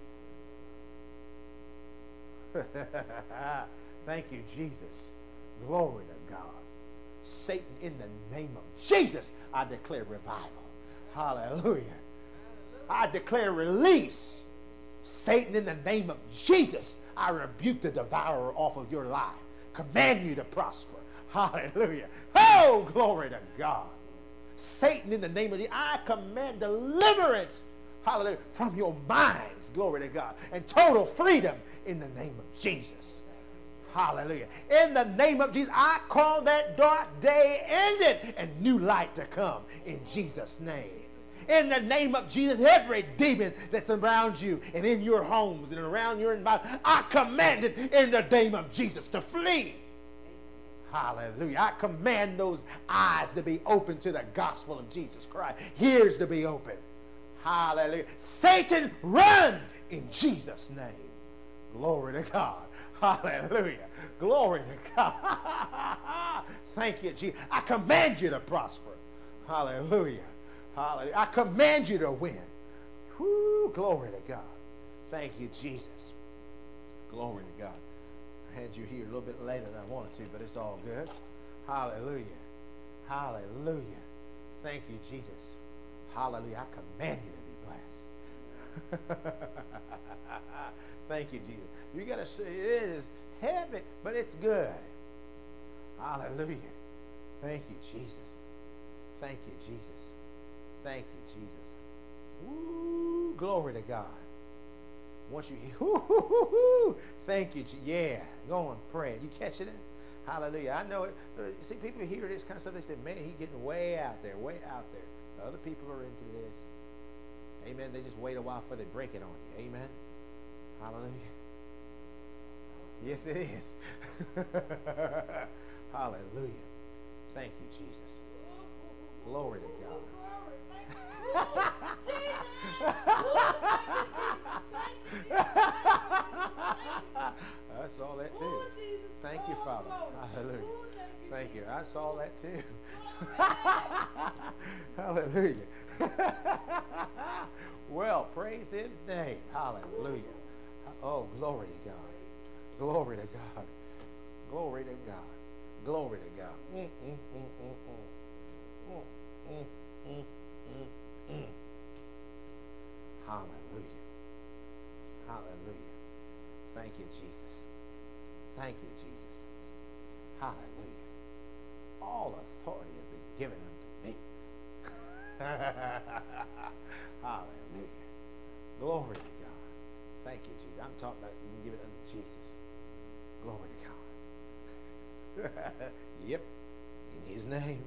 Thank you, Jesus. Glory to God. Satan, in the name of Jesus, I declare revival. Hallelujah. I declare release. Satan, in the name of Jesus, I rebuke the devourer off of your life. Command you to prosper. Hallelujah. Oh, glory to God. Satan, in the name of Jesus, I command deliverance, hallelujah, from your minds, glory to God, and total freedom in the name of Jesus. Hallelujah. In the name of Jesus, I call that dark day ended and new light to come in Jesus' name. In the name of Jesus, every demon that's around you and in your homes and around your environment, I command it in the name of Jesus to flee. Hallelujah. I command those eyes to be open to the gospel of Jesus Christ. Ears to be open. Hallelujah. Satan, run in Jesus' name. Glory to God. Hallelujah. Glory to God. Thank you, Jesus. I command you to prosper. Hallelujah. Hallelujah. I command you to win. Woo, glory to God. Thank you, Jesus. Glory to God. I had you here a little bit later than I wanted to, but it's all good. Hallelujah. Hallelujah. Thank you, Jesus. Hallelujah. I command you to be blessed. Thank you, Jesus. You got to say it is heavy, but it's good. Hallelujah. Thank you, Jesus. Thank you, Jesus. Thank you, Jesus. Woo, glory to God. Once you hear, thank you, yeah, go on, pray. You catching it? Hallelujah. I know it. See, people hear this kind of stuff. They say, man, he's getting way out there, way out there. Other people are into this. Amen. They just wait a while before they break it on you. Amen. Hallelujah. Yes, it is. Hallelujah. Thank you, Jesus. Glory to God. I saw that too. Thank you, Father. Hallelujah. Thank you. I saw that too. Hallelujah. Well, praise his name. Hallelujah. Oh, glory to God. Glory to God. Glory to God. Glory to God. Hallelujah. Hallelujah. Thank you, Jesus. Thank you, Jesus. Hallelujah. All authority has been given unto me. Hallelujah. Glory to God. Thank you, Jesus. I'm talking about you can give it unto Jesus. Glory to God. Yep. In his name.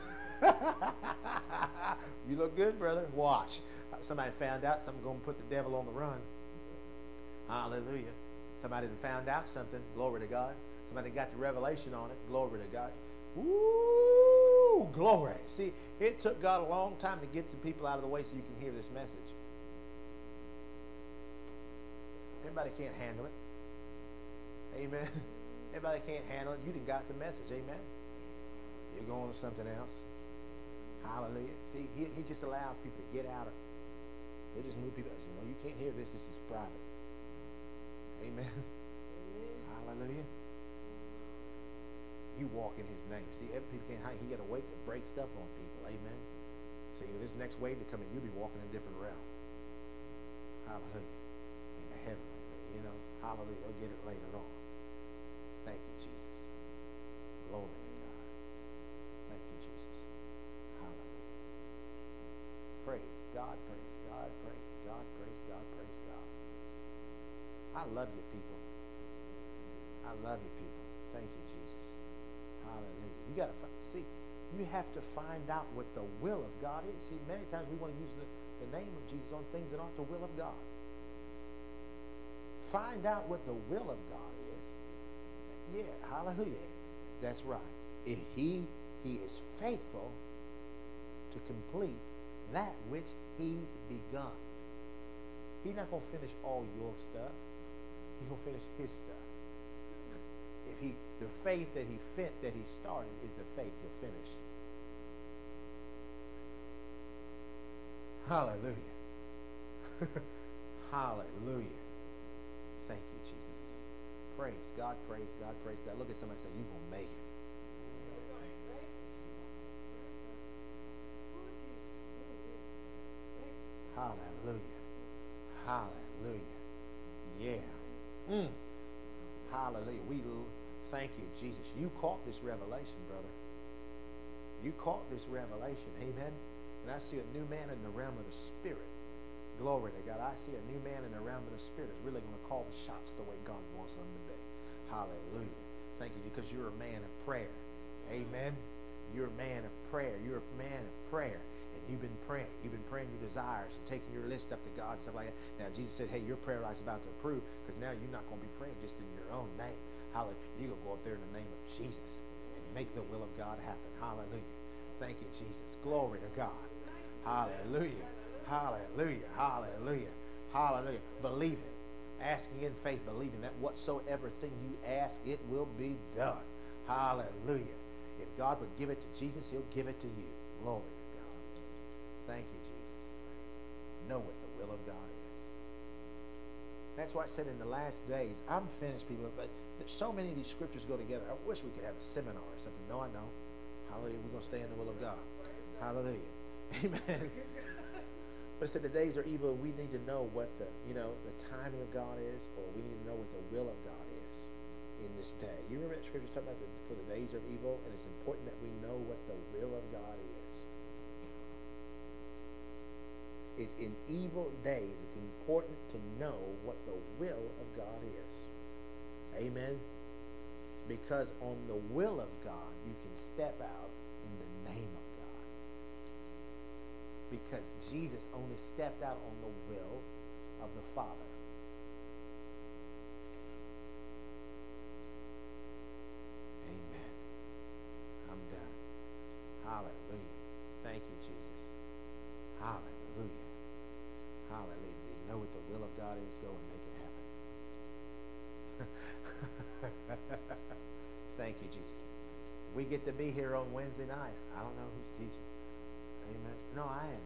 You look good, brother. Watch. Somebody found out something going to put the devil on the run. Hallelujah. Somebody found out something. Glory to God. Somebody got the revelation on it. Glory to God. Woo! Glory. See, it took God a long time to get some people out of the way so you can hear this message. Everybody can't handle it. Amen. Everybody can't handle it. You done got the message. Amen. You're going to something else. Hallelujah. See, he just allows people to get out of it. They just move people. You know, you can't hear this. This is private. Amen. Hallelujah. You walk in his name. See, every people can't hide. He got to wait to break stuff on people. Amen. See, this next wave to come in, you'll be walking in a different realm. Hallelujah. In the heavenly, you know. Hallelujah. They'll get it later on. Thank you, Jesus. Glory to God. Thank you, Jesus. Hallelujah. Praise God, praise God, praise God, praise God, praise God. I love you, people. I love you, people. Thank you, Jesus. Hallelujah. You got to see, you have to find out what the will of God is. See, many times we want to use the name of Jesus on things that aren't the will of God. Find out what the will of God is. Yeah, hallelujah. That's right. If he is faithful to complete that which he's begun. He's not going to finish all your stuff. He's going to finish his stuff. If the faith that he started is the faith he'll finish. Hallelujah. Hallelujah. Thank you, Jesus. Praise God, praise God, praise God. Look at somebody and say, you're going to make it. Hallelujah. Hallelujah. Yeah. Hallelujah. We thank you, Jesus. You caught this revelation, brother. You caught this revelation. Amen. And I see a new man in the realm of the Spirit. Glory to God. I see a new man in the realm of the Spirit is really going to call the shots the way God wants them to be. Hallelujah. Thank you, because you're a man of prayer. Amen. You're a man of prayer. You're a man of prayer. And you've been praying. You've been praying your desires and taking your list up to God and stuff like that. Now, Jesus said, hey, your prayer life's about to approve, because now you're not going to be praying just in your own name. Hallelujah. You're going to go up there in the name of Jesus and make the will of God happen. Hallelujah. Thank you, Jesus. Glory to God. Hallelujah. Hallelujah. Hallelujah. Hallelujah. Believe it. Asking in faith, believing that whatsoever thing you ask, it will be done. Hallelujah. If God would give it to Jesus, he'll give it to you. Glory to God. Thank you, Jesus. Know what the will of God is. That's why I said in the last days, I'm finished, people, but so many of these scriptures go together. I wish we could have a seminar or something. No, I know. Hallelujah. We're going to stay in the will of God. Hallelujah. Amen. But it said the days are evil. We need to know what the timing of God is, or we need to know what the will of God is in this day. You remember that scripture talking about for the days are evil, and it's important that we know what the will of God is. In evil days, it's important to know what the will of God is. Amen. Because on the will of God, you can step out in the name of God. Because Jesus only stepped out on the will of the Father. Amen. I'm done. Hallelujah. Thank you, Jesus. Hallelujah. Hallelujah. Do you know what the will of God is? Go and make it happen. Thank you, Jesus. We get to be here on Wednesday night. I don't know who's teaching. Amen. No, I am.